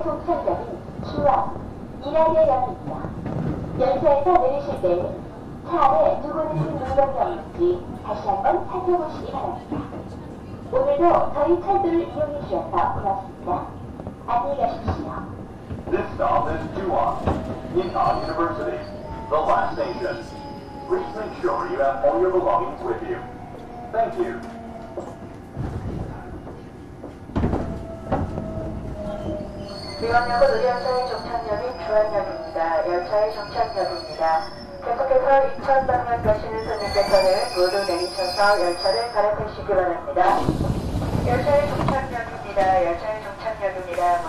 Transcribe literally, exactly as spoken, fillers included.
종착역은 기왕 이라려역입니다. 열차에서 내리실 때는 차 안에 두고 계신 물건이 없는지 다시 한번 살펴보시기 바랍니다. 오늘도 저희 철도를 이용해 주셔서 고맙습니다. 안녕히 가십시오. This stop is Juwon, Incheon University, the last station. Please make sure you have all your belongings with you. Thank you. 이원역은 의료차의 종착역인 주안역입니다. 열차의 종착역입니다. 계속해서 인천 방면 가시는 손님께서는 모두 내리셔서 열차를 갈아타시기 바랍니다. 열차의 종착역입니다. 열차의 종착역입니다.